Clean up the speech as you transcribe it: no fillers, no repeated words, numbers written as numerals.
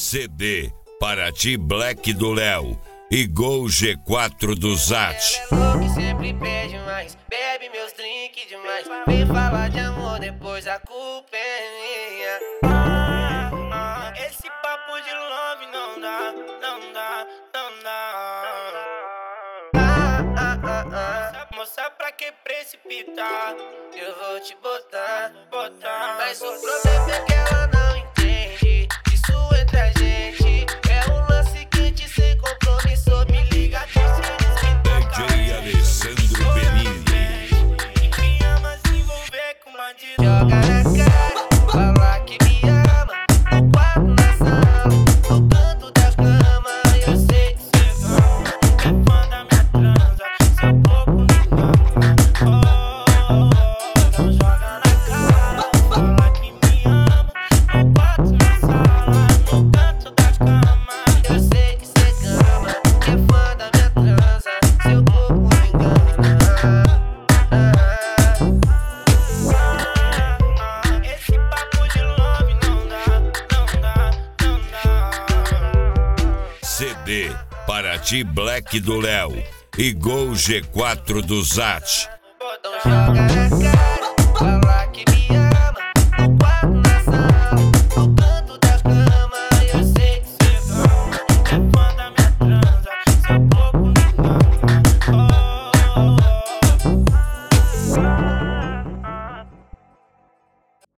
CD Paraty Black do Léo e Gol G4 do Zat. Ela é que sempre pede mais, bebe meus drinks demais. Vem falar de amor, depois a culpa é minha. Esse papo de love não dá, não dá, não dá. Moça, pra que precipitar? Eu vou te botar, Mas mas o problema é que ela não entende. Isso entre a gente é um lance quente sem compromisso. Me liga, DJ Alessandro Benini. me ama se envolver com bandido. joga na cara, fala que me ama. No quarto, na sala, no canto da cama. Eu sei que cê É fã da minha transa, seu corpo me engana. Então joga na cara, fala que me ama. No quarto, na sala, no canto da cama. eu sei que cê ama, que é fã da minha transa. Seu corpo me engana. Esse papo de love não dá, não dá, não dá. CD Paraty Black do Léo e Gol G4 do Zat. Então joga na cara.